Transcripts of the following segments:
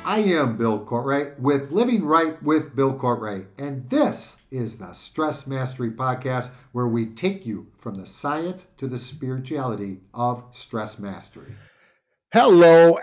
I am Bill Courtwright with Living Right with Bill Courtwright, and this is the Stress Mastery Podcast where we take you from the science to the spirituality of stress mastery. Hello,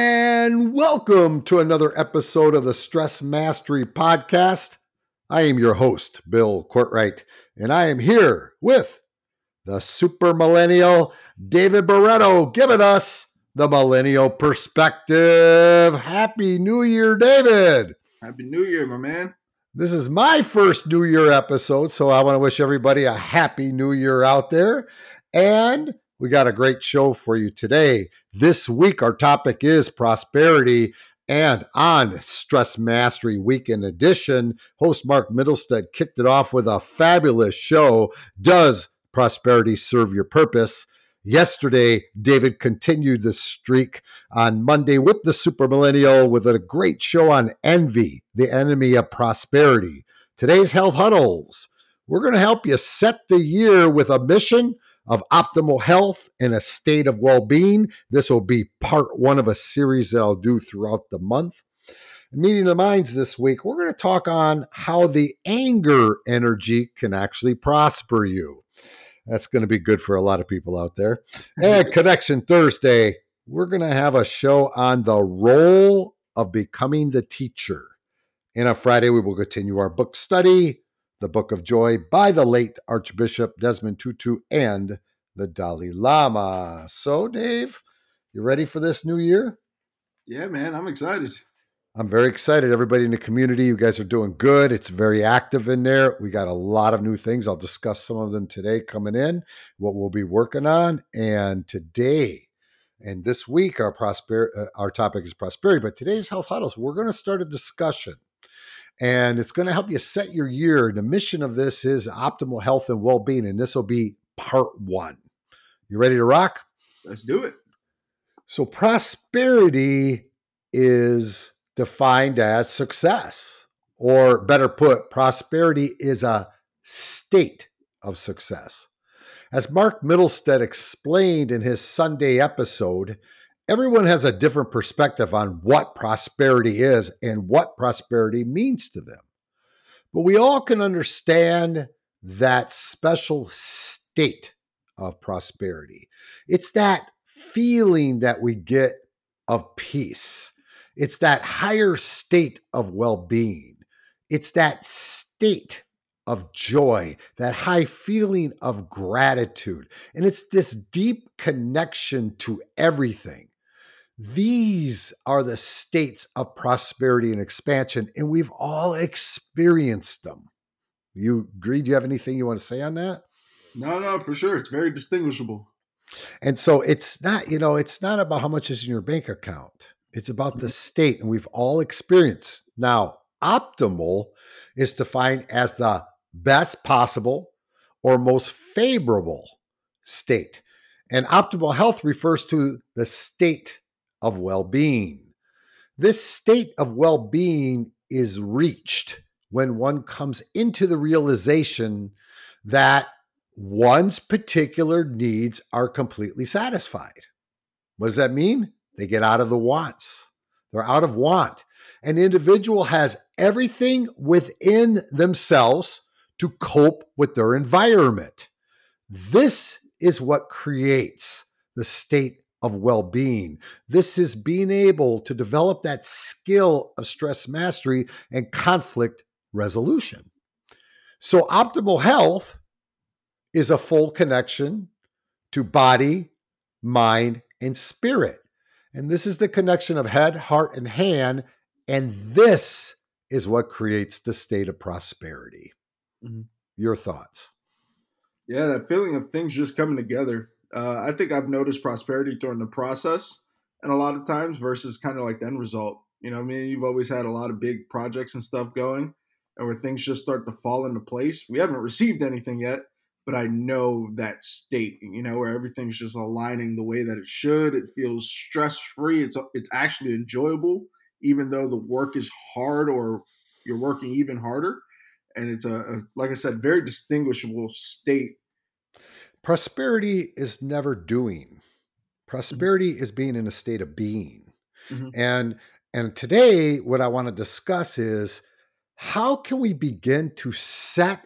and welcome to another episode of the Stress Mastery Podcast. I am your host, Bill Courtwright, and I am here with the super millennial David Barreto, giving us the millennial perspective. Happy New Year, David. Happy New Year, my man. This is my first New Year episode, so I want to wish everybody a happy New Year out there. And we got a great show for you today. This week, our topic is prosperity. And on Stress Mastery Weekend Edition, host Mark Middlestead kicked it off with a fabulous show. Does prosperity serve your purpose? Yesterday, David continued the streak on Monday with the Super Millennial with a great show on envy, the enemy of prosperity. Today's Health Huddles. We're going to help you set the year with a mission of optimal health and a state of well-being. This will be part one of a series that I'll do throughout the month. Meeting the Minds this week, we're going to talk on how the anger energy can actually prosper you. That's going to be good for a lot of people out there. And Connection Thursday, we're going to have a show on the role of becoming the teacher. And on Friday, we will continue our book study, The Book of Joy by the late Archbishop Desmond Tutu and the Dalai Lama. So, Dave, you ready for this new year? Yeah, man, I'm excited. I'm very excited. Everybody in the community, you guys are doing good. It's very active in there. We got a lot of new things. I'll discuss some of them today coming in, what we'll be working on. And today and this week, our topic is prosperity. But today's Health Huddles, we're going to start a discussion. And it's going to help you set your year. The mission of this is optimal health and well-being. And this will be part one. You ready to rock? Let's do it. So prosperity is defined as success, or better put, prosperity is a state of success. As Mark Middlestead explained in his Sunday episode, everyone has a different perspective on what prosperity is and what prosperity means to them. But we all can understand that special state of prosperity. It's that feeling that we get of peace. It's that higher state of well-being. It's that state of joy, that high feeling of gratitude. And it's this deep connection to everything. These are the states of prosperity and expansion, and we've all experienced them. You agree? Do you have anything you want to say on that? No, for sure. It's very distinguishable. And so it's not, it's not about how much is in your bank account. It's about the state, and we've all experienced. Now, optimal is defined as the best possible or most favorable state. And optimal health refers to the state of well-being. This state of well-being is reached when one comes into the realization that one's particular needs are completely satisfied. What does that mean? They get out of the wants. They're out of want. An individual has everything within themselves to cope with their environment. This is what creates the state of well-being. This is being able to develop that skill of stress mastery and conflict resolution. So optimal health is a full connection to body, mind, and spirit. And this is the connection of head, heart, and hand. And this is what creates the state of prosperity. Mm-hmm. Your thoughts? Yeah, that feeling of things just coming together. I think I've noticed prosperity during the process, and a lot of times versus kind of like the end result. You know, I mean, you've always had a lot of big projects and stuff going, and where things just start to fall into place. We haven't received anything yet, but I know that state, where everything's just aligning the way that it should. It feels stress-free. It's actually enjoyable, even though the work is hard or you're working even harder. And it's like I said, very distinguishable state. Prosperity is never doing. Prosperity is being in a state of being. Mm-hmm. And today, what I want to discuss is how can we begin to set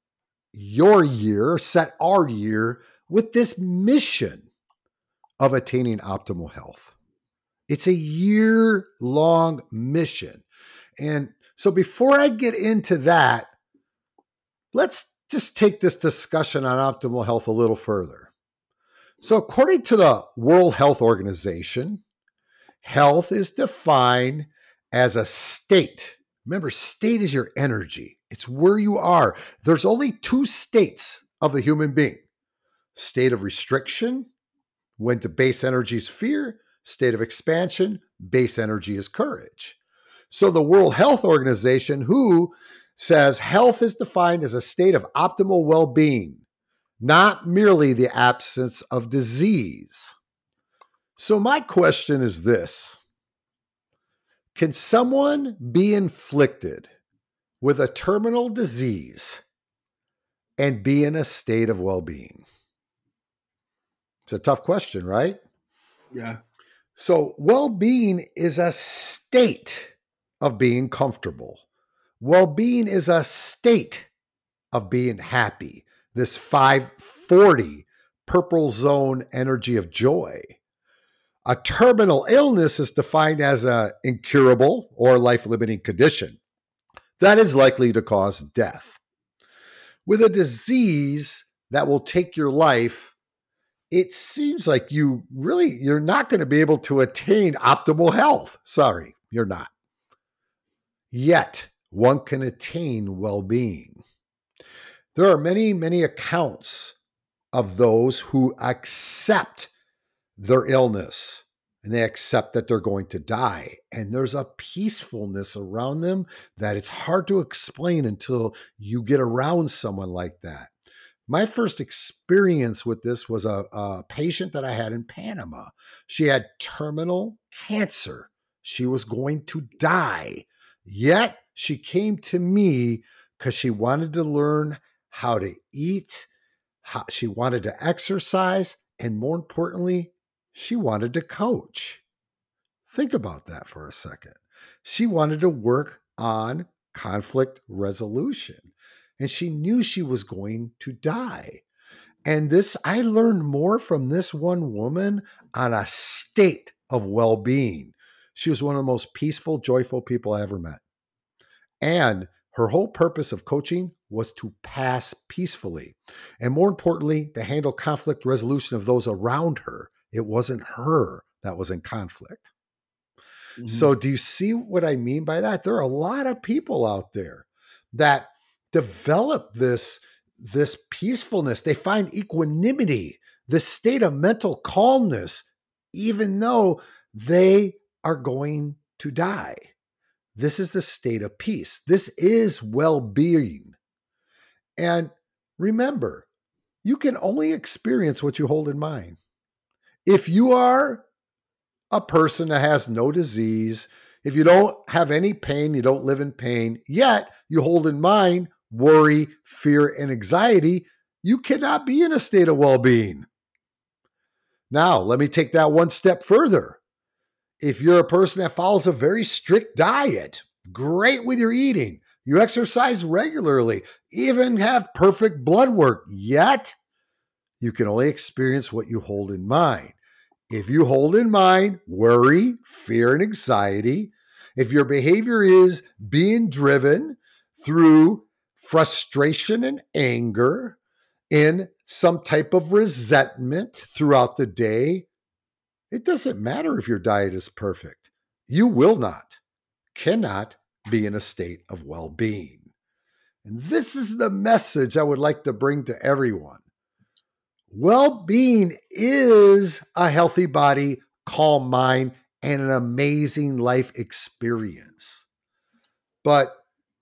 our year with this mission of attaining optimal health. It's a year-long mission. And so before I get into that, let's just take this discussion on optimal health a little further. So according to the World Health Organization, health is defined as a state. Remember, state is your energy. It's where you are. There's only two states of the human being. State of restriction, when the base energy is fear. State of expansion, base energy is courage. So the World Health Organization, WHO, says health is defined as a state of optimal well-being, not merely the absence of disease. So my question is this: can someone be inflicted with a terminal disease and be in a state of well-being? It's a tough question, right? Yeah. So well-being is a state of being comfortable. Well-being is a state of being happy. This 540 purple zone energy of joy. A terminal illness is defined as an incurable or life-limiting condition that is likely to cause death. With a disease that will take your life, it seems like you're not going to be able to attain optimal health. Sorry, you're not. Yet, one can attain well-being. There are many, many accounts of those who accept their illness and they accept that they're going to die. And there's a peacefulness around them that it's hard to explain until you get around someone like that. My first experience with this was a patient that I had in Panama. She had terminal cancer. She was going to die. Yet she came to me because she wanted to learn how to eat, she wanted to exercise, and more importantly, she wanted to coach. Think about that for a second. She wanted to work on conflict resolution, and she knew she was going to die. And I learned more from this one woman on a state of well-being. She was one of the most peaceful, joyful people I ever met. And her whole purpose of coaching was to pass peacefully. And more importantly, to handle conflict resolution of those around her. It wasn't her that was in conflict. Mm-hmm. So do you see what I mean by that? There are a lot of people out there that develop this peacefulness. They find equanimity, this state of mental calmness, even though they are going to die. This is the state of peace. This is well-being. And remember, you can only experience what you hold in mind. If you are a person that has no disease, if you don't have any pain, you don't live in pain, yet you hold in mind worry, fear, and anxiety, you cannot be in a state of well-being. Now, let me take that one step further. If you're a person that follows a very strict diet, great with your eating, you exercise regularly, even have perfect blood work, yet you can only experience what you hold in mind. If you hold in mind worry, fear, and anxiety, if your behavior is being driven through frustration and anger, in some type of resentment throughout the day, it doesn't matter if your diet is perfect. You cannot be in a state of well-being. And this is the message I would like to bring to everyone. Well-being is a healthy body, calm mind, and an amazing life experience. But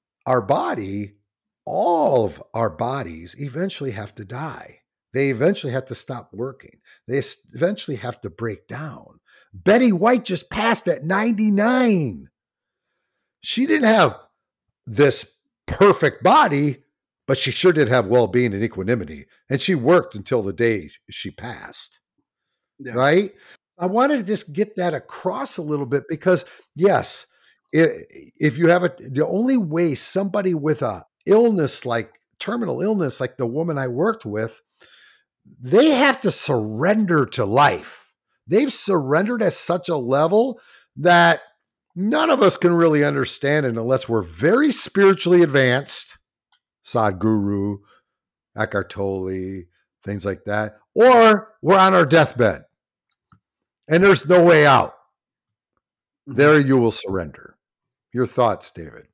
all of our bodies eventually have to die. They eventually have to stop working. They eventually have to break down. Betty White just passed at 99. She didn't have this perfect body, but she sure did have well-being and equanimity. And she worked until the day she passed. Yeah. Right? I wanted to just get that across a little bit because, yes, if you have the only way somebody with a illness like terminal illness, like the woman I worked with, they have to surrender to life. They've surrendered at such a level that none of us can really understand it unless we're very spiritually advanced, Sadhguru, Eckhart Tolle, things like that, or we're on our deathbed and there's no way out. There you will surrender. Your thoughts, David?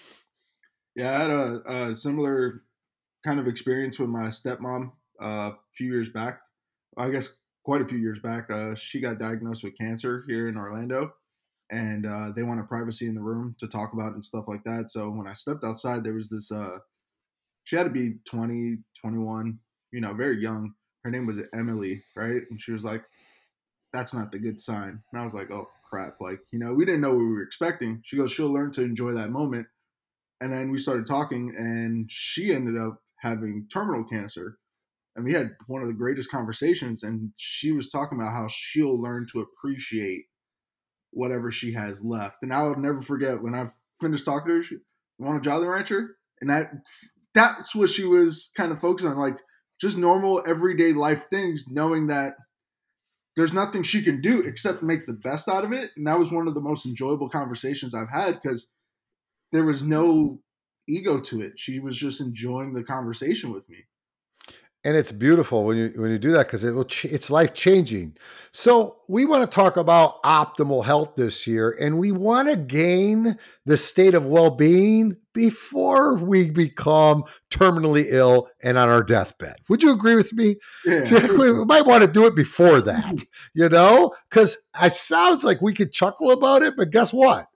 Yeah, I had a similar kind of experience with my stepmom a few years back. I guess quite a few years back. She got diagnosed with cancer here in Orlando, and they wanted privacy in the room to talk about it and stuff like that. So when I stepped outside, there was this. She had to be 20, 21, very young. Her name was Emily, right? And she was like, "That's not the good sign." And I was like, "Oh crap!" Like, we didn't know what we were expecting. She goes, "She'll learn to enjoy that moment." And then we started talking, and she ended up having terminal cancer. And we had one of the greatest conversations. And she was talking about how she'll learn to appreciate whatever she has left. And I'll never forget when I finished talking to her, she want a Jolly Rancher? And that's what she was kind of focused on, like just normal everyday life things, knowing that there's nothing she can do except make the best out of it. And that was one of the most enjoyable conversations I've had because there was no ego to it. She was just enjoying the conversation with me. And it's beautiful when you do that because it's life changing. So we want to talk about optimal health this year, and we want to gain the state of well-being before we become terminally ill and on our deathbed. Would you agree with me? Yeah. We might want to do it before that, because it sounds like we could chuckle about it, but guess what?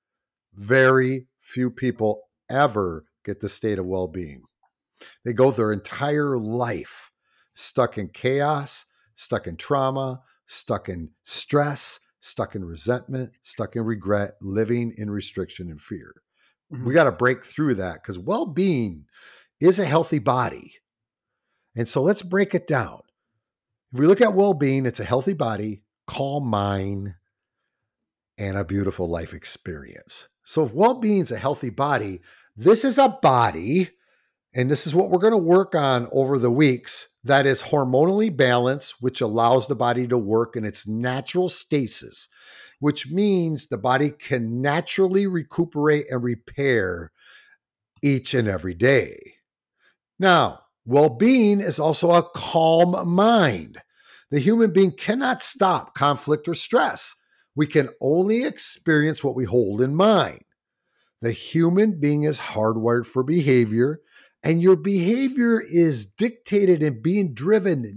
Very few people ever get the state of well-being. They go their entire life stuck in chaos, stuck in trauma, stuck in stress, stuck in resentment, stuck in regret, living in restriction and fear. Mhm. We got to break through that because well-being is a healthy body. And so let's break it down. If we look at well-being, it's a healthy body, calm mind, and a beautiful life experience. So if well-being is a healthy body, this is a body, and this is what we're going to work on over the weeks, that is hormonally balanced, which allows the body to work in its natural stasis, which means the body can naturally recuperate and repair each and every day. Now, well-being is also a calm mind. The human being cannot stop conflict or stress. We can only experience what we hold in mind. The human being is hardwired for behavior, and your behavior is dictated and being driven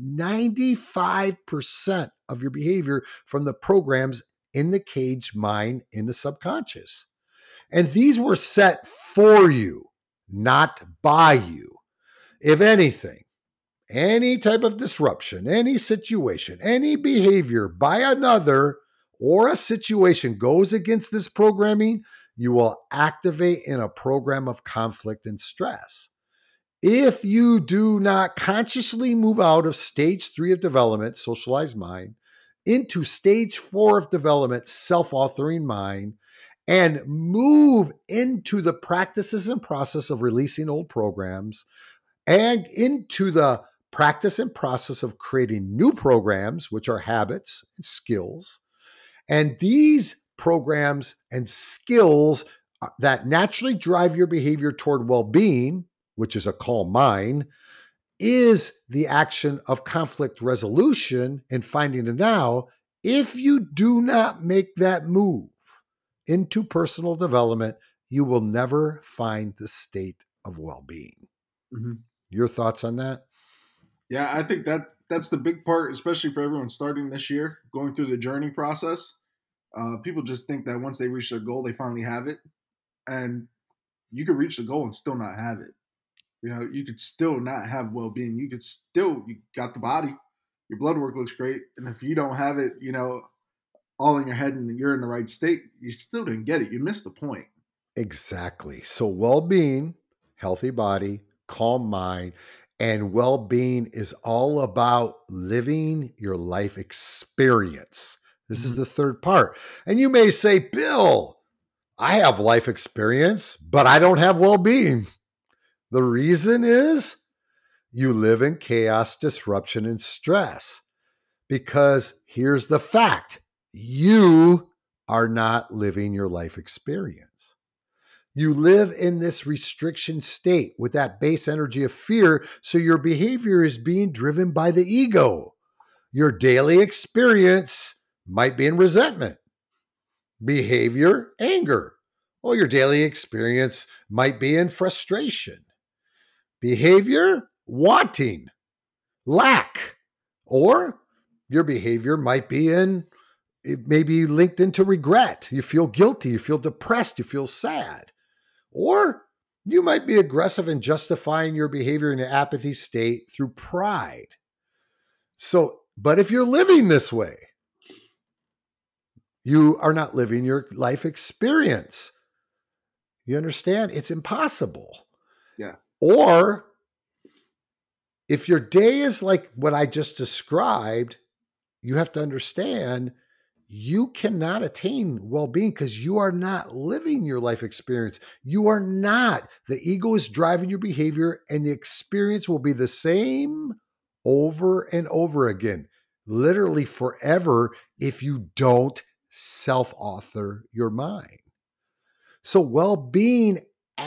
95% of your behavior from the programs in the cage mind in the subconscious. And these were set for you, not by you. If anything, any type of disruption, any situation, any behavior by another or a situation goes against this programming, you will activate in a program of conflict and stress. If you do not consciously move out of stage 3 of development, socialized mind, into stage 4 of development, self-authoring mind, and move into the practices and process of releasing old programs and into the practice and process of creating new programs, which are habits and skills. And these programs and skills that naturally drive your behavior toward well-being, which is a calm mind, is the action of conflict resolution and finding the now. If you do not make that move into personal development, you will never find the state of well-being. Mm-hmm. Your thoughts on that? Yeah, I think that's the big part, especially for everyone starting this year, going through the journey process. People just think that once they reach their goal, they finally have it, and you could reach the goal and still not have it. You could still not have well-being. You got the body, your blood work looks great, and if you don't have it, all in your head and you're in the right state, you still didn't get it. You missed the point. Exactly. So well-being, healthy body, calm mind, and well-being is all about living your life experience. This is the third part. And you may say, Bill, I have life experience, but I don't have well-being. The reason is you live in chaos, disruption, and stress. Because here's the fact. You are not living your life experience. You live in this restriction state with that base energy of fear, so your behavior is being driven by the ego. Your daily experience might be in resentment, behavior, anger. Well, your daily experience might be in frustration, behavior, wanting, lack, or your behavior might be it may be linked into regret. You feel guilty, you feel depressed, you feel sad. Or you might be aggressive in justifying your behavior in an apathy state through pride. So, but if you're living this way, you are not living your life experience. You understand? It's impossible. Yeah. Or if your day is like what I just described, you have to understand you cannot attain well-being because you are not living your life experience. You are not. The ego is driving your behavior, and the experience will be the same over and over again, literally forever, if you don't self-author your mind. So well-being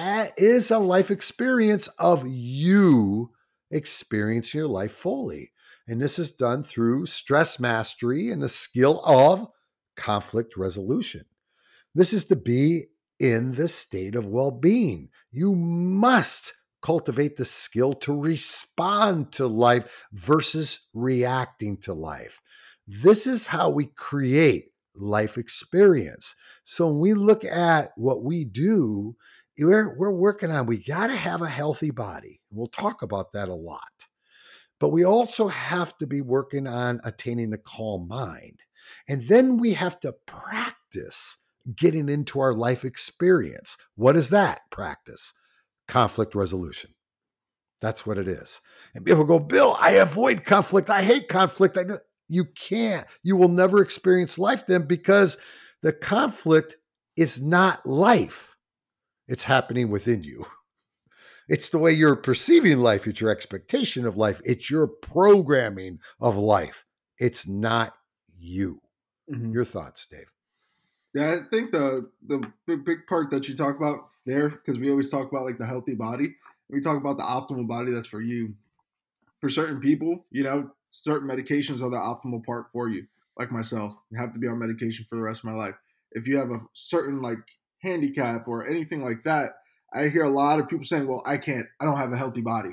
is a life experience of you experiencing your life fully. And this is done through stress mastery and the skill of conflict resolution. This is to be in the state of well-being. You must cultivate the skill to respond to life versus reacting to life. This is how we create life experience. So when we look at what we do, we're working on, we got to have a healthy body. We'll talk about that a lot. But we also have to be working on attaining a calm mind. And then we have to practice getting into our life experience. What is that practice? Conflict resolution. That's what it is. And people go, Bill, I avoid conflict. I hate conflict. You can't. You will never experience life then because the conflict is not life. It's happening within you. It's the way you're perceiving life. It's your expectation of life. It's your programming of life. It's not you. Mm-hmm. Your thoughts, Dave? Yeah, I think the big part that you talk about there, because we always talk about like the healthy body. We talk about the optimal body that's for you. For certain people, certain medications are the optimal part for you. Like myself, I have to be on medication for the rest of my life. If you have a certain like handicap or anything like that, I hear a lot of people saying, well, I don't have a healthy body.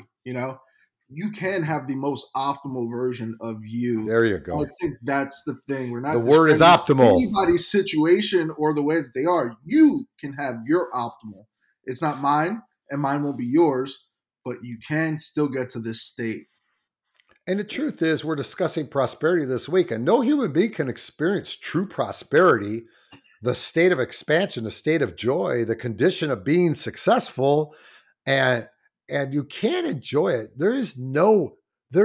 You can have the most optimal version of you. There you go. I think that's the thing. We're not the word is optimal. Anybody's situation or the way that they are. You can have your optimal. It's not mine, and mine won't be yours, but you can still get to this state. And the truth is, we're discussing prosperity this week, and no human being can experience true prosperity, the state of expansion, the state of joy, the condition of being successful, and you can't enjoy it. There is no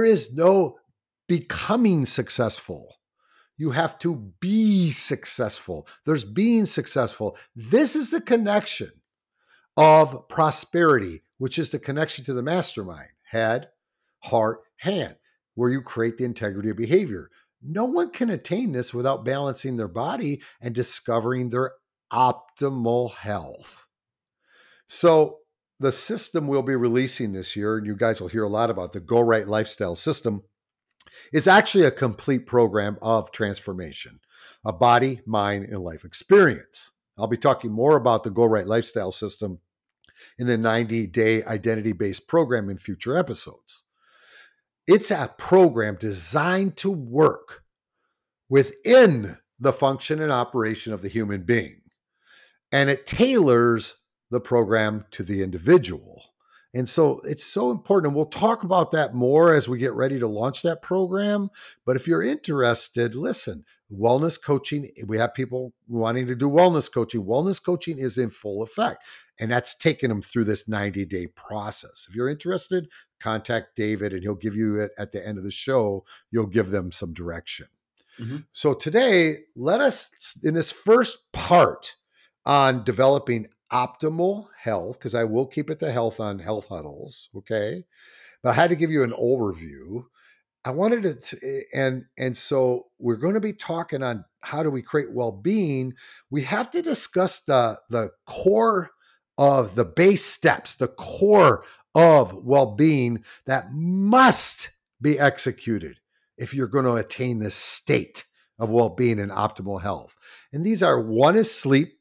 becoming successful. You have to be successful. There's being successful. This is the connection of prosperity, which is the connection to the mastermind, head, heart, hand, where you create the integrity of behavior. No one can attain this without balancing their body and discovering their optimal health. So the system we'll be releasing this year, and you guys will hear a lot about the Go Right Lifestyle System, is actually a complete program of transformation, a body, mind, and life experience. I'll be talking more about the Go Right Lifestyle System in the 90-day identity-based program in future episodes. It's a program designed to work within the function and operation of the human being. And it tailors the program to the individual. And so it's so important. And we'll talk about that more as we get ready to launch that program. But if you're interested, listen, wellness coaching, we have people wanting to do wellness coaching. Wellness coaching is in full effect. And that's taking them through this 90-day process. If you're interested, contact David and he'll give you it at the end of the show. You'll give them some direction. So today, let us, in this first part on developing optimal health, because I will keep it to health on Health Huddles, okay? But I had to give you an overview. I wanted to, and so we're going to be talking on how do we create well-being. We have to discuss the core of the base steps, the core of well-being that must be executed if you're going to attain this state of well-being and optimal health. And these are: 1 is sleep,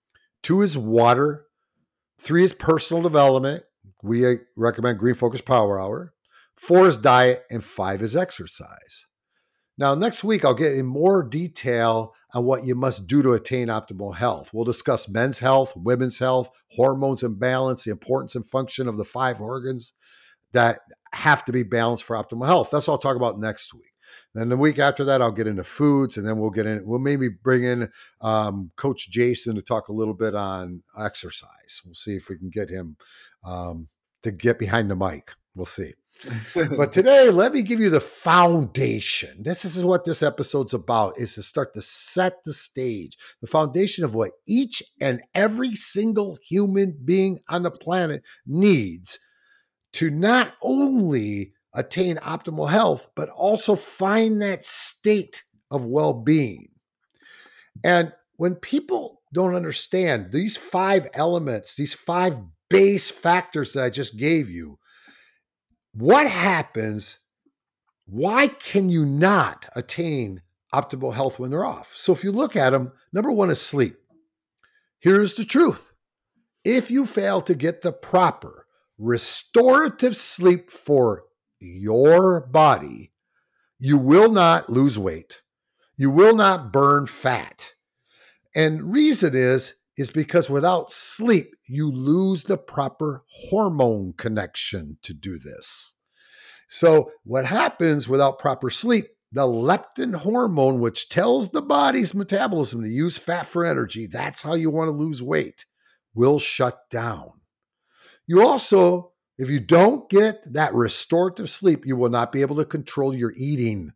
2 is water, 3 is personal development. We recommend Green Focus Power Hour. 4 is diet, and 5 is exercise. Now, next week, I'll get in more detail on what you must do to attain optimal health. We'll discuss men's health, women's health, hormones and balance, the importance and function of the 5 organs that have to be balanced for optimal health. That's what I'll talk about next week. Then the week after that, I'll get into foods, and then we'll maybe bring in Coach Jason to talk a little bit on exercise. We'll see if we can get him to get behind the mic. We'll see. But today, let me give you the foundation. This is what this episode's about, is to start to set the stage, the foundation of what each and every single human being on the planet needs to not only attain optimal health, but also find that state of well-being. And when people don't understand these 5 elements, these 5 base factors that I just gave you, what happens? Why can you not attain optimal health when they're off? So if you look at them, number 1 is sleep. Here's the truth. If you fail to get the proper restorative sleep for your body, you will not lose weight. You will not burn fat. And reason is because without sleep, you lose the proper hormone connection to do this. So what happens without proper sleep, the leptin hormone, which tells the body's metabolism to use fat for energy, that's how you want to lose weight, will shut down. You also, if you don't get that restorative sleep, you will not be able to control your eating.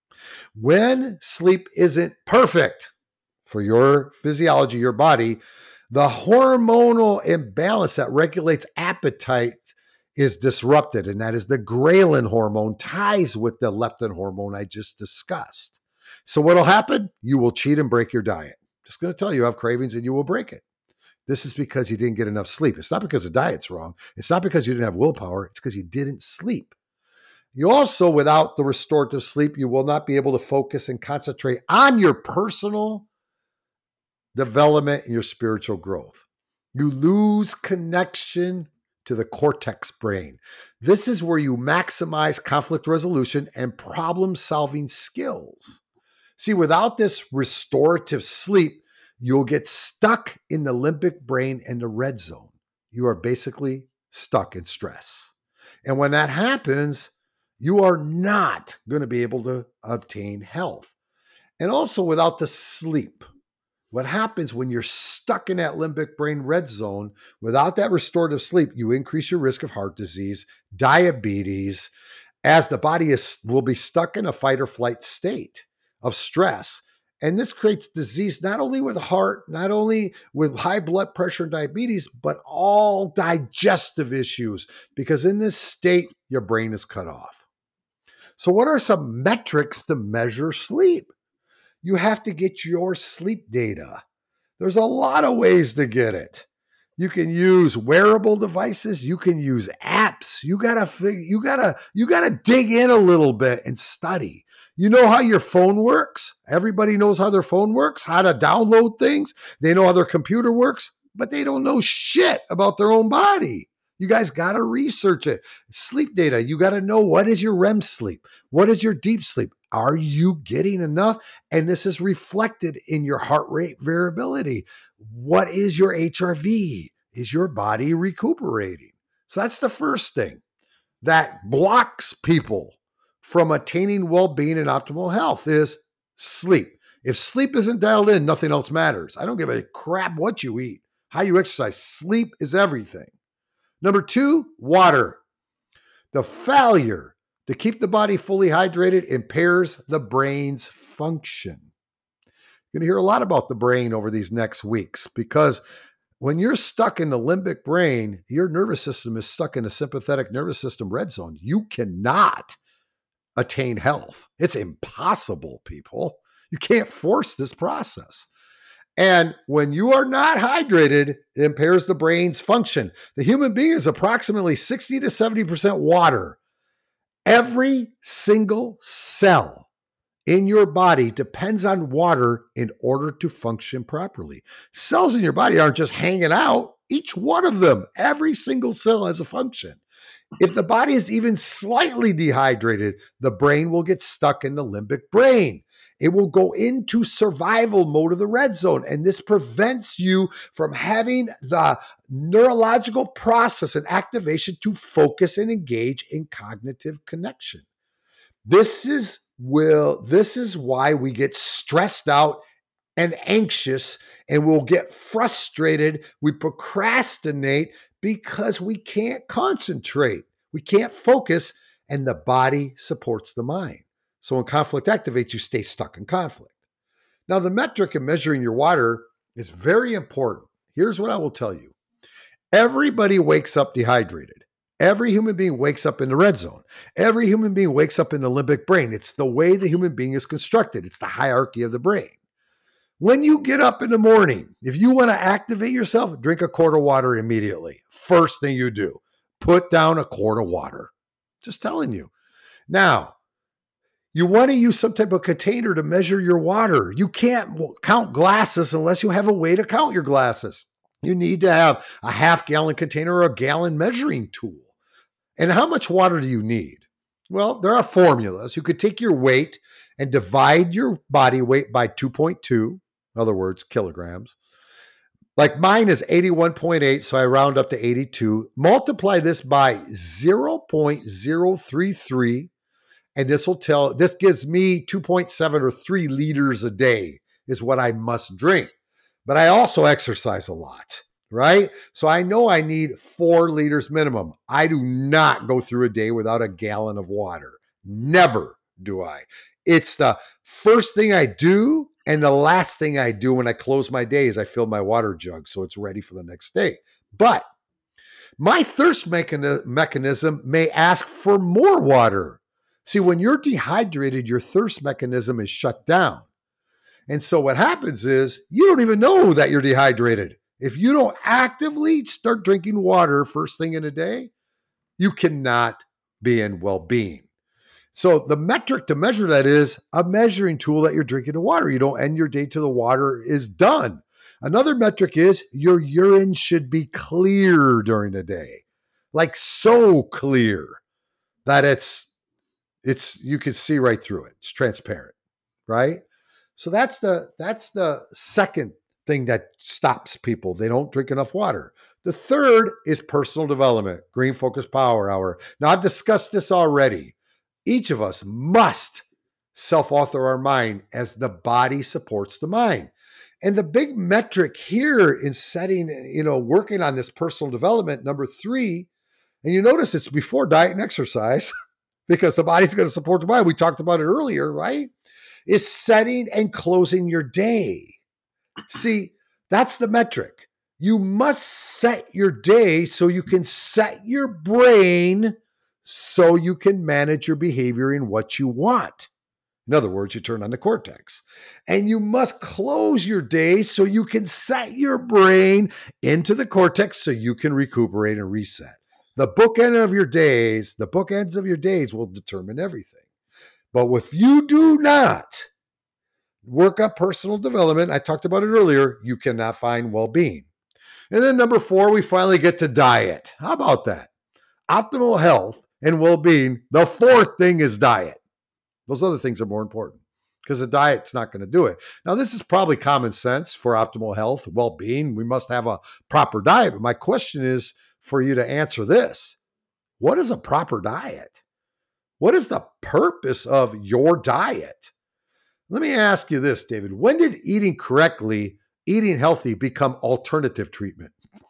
When sleep isn't perfect for your physiology, your body, the hormonal imbalance that regulates appetite is disrupted, and that is the ghrelin hormone ties with the leptin hormone I just discussed. So what will happen? You will cheat and break your diet. Just going to tell you, you have cravings and you will break it. This is because you didn't get enough sleep. It's not because the diet's wrong. It's not because you didn't have willpower. It's because you didn't sleep. You also, without the restorative sleep, you will not be able to focus and concentrate on your personal development and your spiritual growth. You lose connection to the cortex brain. This is where you maximize conflict resolution and problem-solving skills. See, without this restorative sleep, you'll get stuck in the limbic brain and the red zone. You are basically stuck in stress. And when that happens, you are not going to be able to obtain health. And also without the sleep, what happens when you're stuck in that limbic brain red zone, without that restorative sleep, you increase your risk of heart disease, diabetes, as the body will be stuck in a fight or flight state of stress. And this creates disease not only with heart, not only with high blood pressure and diabetes, but all digestive issues, because in this state, your brain is cut off. So what are some metrics to measure sleep? You have to get your sleep data. There's a lot of ways to get it. You can use wearable devices. You can use apps. You gotta dig in a little bit and study. You know how your phone works. Everybody knows how their phone works, how to download things. They know how their computer works, but they don't know shit about their own body. You guys got to research it. Sleep data. You got to know, what is your REM sleep? What is your deep sleep? Are you getting enough? And this is reflected in your heart rate variability. What is your HRV? Is your body recuperating? So that's the first thing that blocks people from attaining well-being and optimal health is sleep. If sleep isn't dialed in, nothing else matters. I don't give a crap what you eat, how you exercise. Sleep is everything. Number 2, water. The failure to keep the body fully hydrated impairs the brain's function. You're going to hear a lot about the brain over these next weeks because when you're stuck in the limbic brain, your nervous system is stuck in a sympathetic nervous system red zone. You cannot attain health. It's impossible, people. You can't force this process. And when you are not hydrated, it impairs the brain's function. The human being is approximately 60 to 70% water. Every single cell in your body depends on water in order to function properly. Cells in your body aren't just hanging out. Each one of them, every single cell has a function. If the body is even slightly dehydrated, the brain will get stuck in the limbic brain. It will go into survival mode of the red zone, and this prevents you from having the neurological process and activation to focus and engage in cognitive connection. This is why we get stressed out and anxious, and we'll get frustrated. We procrastinate because we can't concentrate. We can't focus, and the body supports the mind. So when conflict activates, you stay stuck in conflict. Now, the metric in measuring your water is very important. Here's what I will tell you. Everybody wakes up dehydrated. Every human being wakes up in the red zone. Every human being wakes up in the limbic brain. It's the way the human being is constructed. It's the hierarchy of the brain. When you get up in the morning, if you want to activate yourself, drink a quart of water immediately. First thing you do, put down a quart of water. Just telling you. Now, you want to use some type of container to measure your water. You can't count glasses unless you have a way to count your glasses. You need to have a half-gallon container or a gallon measuring tool. And how much water do you need? Well, there are formulas. You could take your weight and divide your body weight by 2.2, in other words, kilograms. Like mine is 81.8, so I round up to 82. Multiply this by 0.033, and this gives me 2.7 or 3 liters a day is what I must drink. But I also exercise a lot, right? So I know I need 4 liters minimum. I do not go through a day without a gallon of water. Never do I. It's the first thing I do and the last thing I do when I close my day is I fill my water jug so it's ready for the next day. But my thirst mechanism may ask for more water. See, when you're dehydrated, your thirst mechanism is shut down. And so what happens is you don't even know that you're dehydrated. If you don't actively start drinking water first thing in the day, you cannot be in well-being. So the metric to measure that is a measuring tool that you're drinking the water. You don't end your day till the water is done. Another metric is your urine should be clear during the day, like so clear that it's you can see right through it. It's transparent, right? So that's the second thing that stops people. They don't drink enough water. The third is personal development, Green Focus Power Hour. Now, I've discussed this already. Each of us must self-author our mind as the body supports the mind. And the big metric here in setting, working on this personal development, number 3, and you notice it's before diet and exercise because the body's going to support the mind. We talked about it earlier, right? Is setting and closing your day. See, that's the metric. You must set your day so you can set your brain so you can manage your behavior in what you want. In other words, you turn on the cortex. And you must close your day so you can set your brain into the cortex so you can recuperate and reset. The bookends of your days will determine everything. But if you do not work up personal development, I talked about it earlier, you cannot find well-being. And then number 4, we finally get to diet. How about that? Optimal health and well-being. The 4th thing is diet. Those other things are more important because the diet's not going to do it. Now, this is probably common sense for optimal health, well-being. We must have a proper diet. But my question is for you to answer this. What is a proper diet? What is the purpose of your diet? Let me ask you this, David. When did eating correctly, eating healthy become alternative treatment?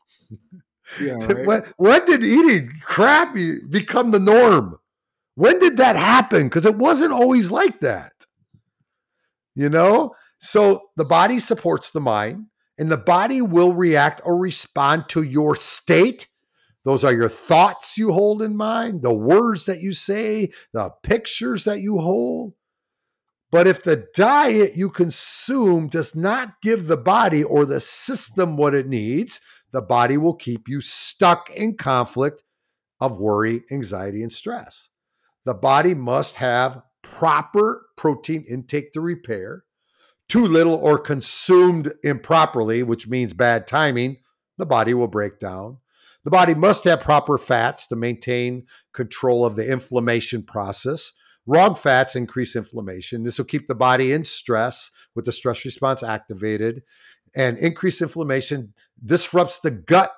Yeah, right. When did eating crappy become the norm? When did that happen? Because it wasn't always like that. you know? So the body supports the mind, and the body will react or respond to your state. Those are your thoughts you hold in mind, the words that you say, the pictures that you hold. But if the diet you consume does not give the body or the system what it needs, the body will keep you stuck in conflict of worry, anxiety, and stress. The body must have proper protein intake to repair. Too little or consumed improperly, which means bad timing, the body will break down. The body must have proper fats to maintain control of the inflammation process. Wrong fats increase inflammation. This will keep the body in stress with the stress response activated. And increased inflammation disrupts the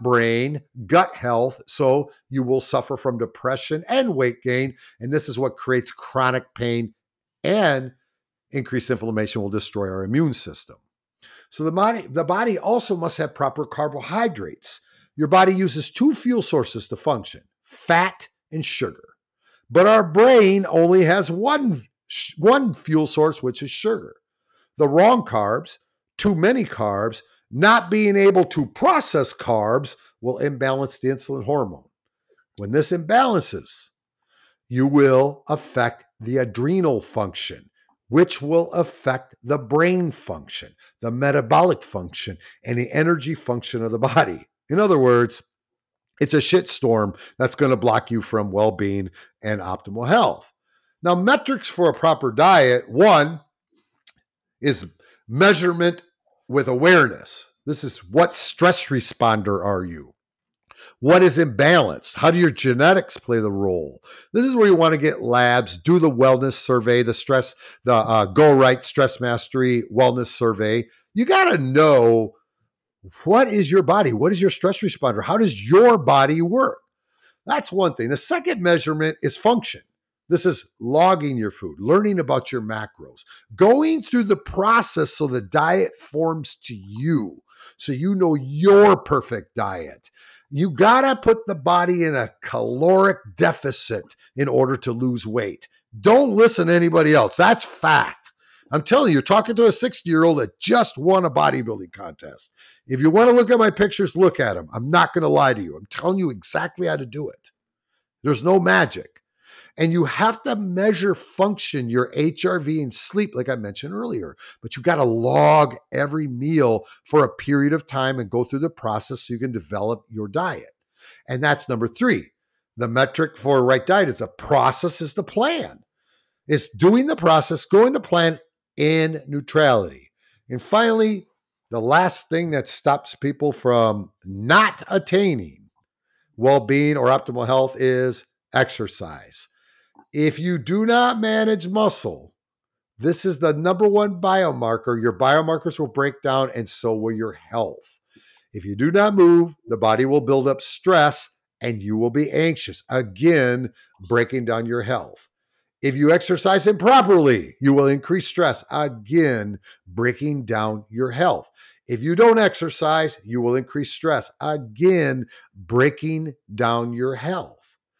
gut health. So you will suffer from depression and weight gain. And this is what creates chronic pain, and increased inflammation will destroy our immune system. So the body also must have proper carbohydrates. Your body uses two fuel sources to function: fat and sugar. But our brain only has one fuel source, which is sugar. The wrong carbs, too many carbs, not being able to process carbs will imbalance the insulin hormone. When this imbalances, you will affect the adrenal function, which will affect the brain function, the metabolic function, and the energy function of the body. In other words, it's a shitstorm that's going to block you from well-being and optimal health. Now, metrics for a proper diet: one is measurement with awareness. This is, what stress responder are you? What is imbalanced? How do your genetics play the role? This is where you want to get labs, do the wellness survey, the Go Right Stress Mastery Wellness Survey. You got to know, what is your body? What is your stress responder? How does your body work? That's one thing. The second measurement is function. This is logging your food, learning about your macros, going through the process so the diet forms to you, so you know your perfect diet. You got to put the body in a caloric deficit in order to lose weight. Don't listen to anybody else. That's fact. I'm telling you, you're talking to a 60-year-old that just won a bodybuilding contest. If you want to look at my pictures, look at them. I'm not going to lie to you. I'm telling you exactly how to do it. There's no magic. And you have to measure function, your HRV, and sleep, like I mentioned earlier. But you got to log every meal for a period of time and go through the process so you can develop your diet. And that's number 3. The metric for a right diet is the process is the plan. It's doing the process, going to plan in neutrality. And finally, the last thing that stops people from not attaining well-being or optimal health is exercise. If you do not manage muscle, this is the number one biomarker. Your biomarkers will break down, and so will your health. If you do not move, the body will build up stress and you will be anxious, again, breaking down your health. If you exercise improperly, you will increase stress, again, breaking down your health. If you don't exercise, you will increase stress, again, breaking down your health.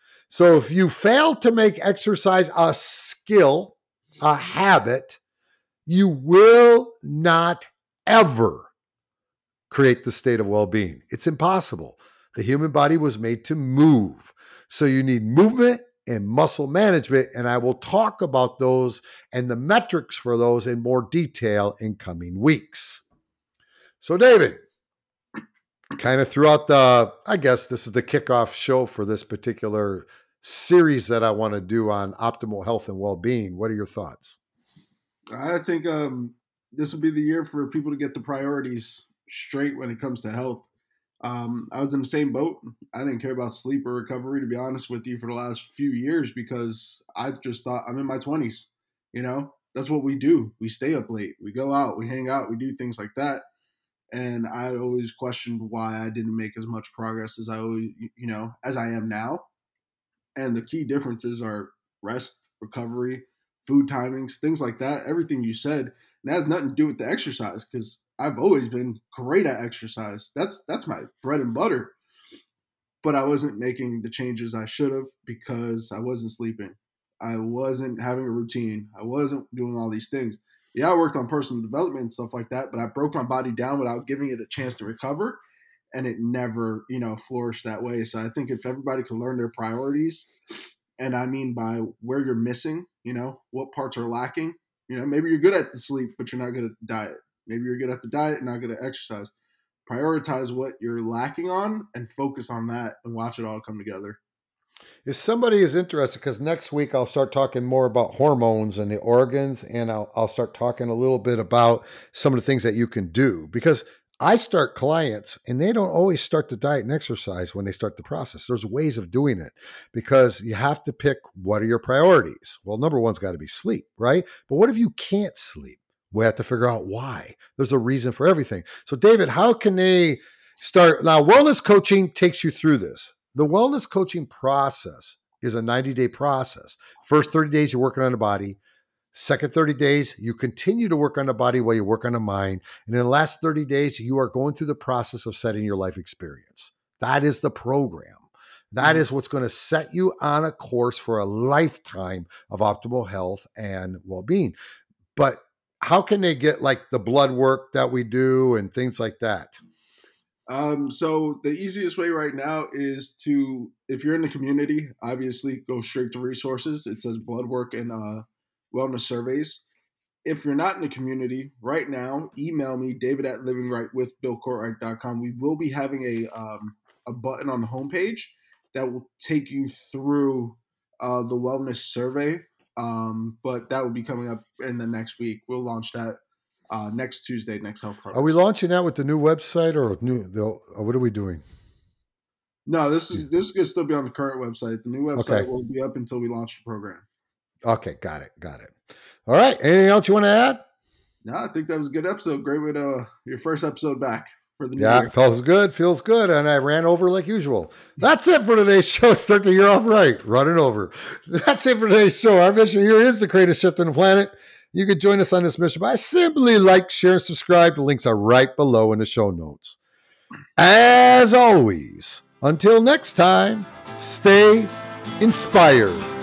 So if you fail to make exercise a skill, a habit, you will not ever create the state of well-being. It's impossible. The human body was made to move. So you need movement and muscle management, and I will talk about those and the metrics for those in more detail in coming weeks. So David, kind of throughout I guess this is the kickoff show for this particular series that I want to do on optimal health and well-being. What are your thoughts? I think this will be the year for people to get the priorities straight when it comes to health. I was in the same boat. I didn't care about sleep or recovery, to be honest with you, for the last few years because I just thought I'm in my 20s. You know, that's what we do. We stay up late. We go out. We hang out. We do things like that. And I always questioned why I didn't make as much progress as I always, as I am now. And the key differences are rest, recovery, food timings, things like that. Everything you said, and it has nothing to do with the exercise because I've always been great at exercise. That's my bread and butter. But I wasn't making the changes I should have because I wasn't sleeping. I wasn't having a routine. I wasn't doing all these things. I worked on personal development and stuff like that, but I broke my body down without giving it a chance to recover. And it never, flourished that way. So I think if everybody could learn their priorities, and I mean by where you're missing, what parts are lacking, maybe you're good at the sleep, but you're not good at the diet. Maybe you're good at the diet and not good at exercise. Prioritize what you're lacking on and focus on that and watch it all come together. If somebody is interested, because next week I'll start talking more about hormones and the organs, and I'll start talking a little bit about some of the things that you can do, because I start clients and they don't always start the diet and exercise when they start the process. There's ways of doing it, because you have to pick what are your priorities. Well, number one's got to be sleep, right? But what if you can't sleep? We have to figure out why. There's a reason for everything. So David, how can they start? Now, wellness coaching takes you through this. The wellness coaching process is a 90-day process. First 30 days, you're working on the body. Second 30 days, you continue to work on the body while you work on the mind. And in the last 30 days, you are going through the process of setting your life experience. That is the program. That is what's going to set you on a course for a lifetime of optimal health and well-being. But how can they get like the blood work that we do and things like that? So the easiest way right now is to, if you're in the community, obviously go straight to resources. It says blood work and wellness surveys. If you're not in the community right now, email me, david@livingrightwithbillcourtright.com. We will be having a button on the homepage that will take you through the wellness survey. But that will be coming up in the next week. We'll launch that next Tuesday, next Health Harvest. Are we launching that with the new website or what are we doing? No, this is going to still be on the current website. The new website will be up until we launch the program. Okay, got it. All right. Anything else you want to add? No, I think that was a good episode. Great way to your first episode back for the new year. Feels good. And I ran over like usual. That's it for today's show. Start the year off right. Running over. That's it for today's show. Our mission here is the greatest shift on the planet. You can join us on this mission by simply like, share, and subscribe. The links are right below in the show notes. As always, until next time, stay inspired.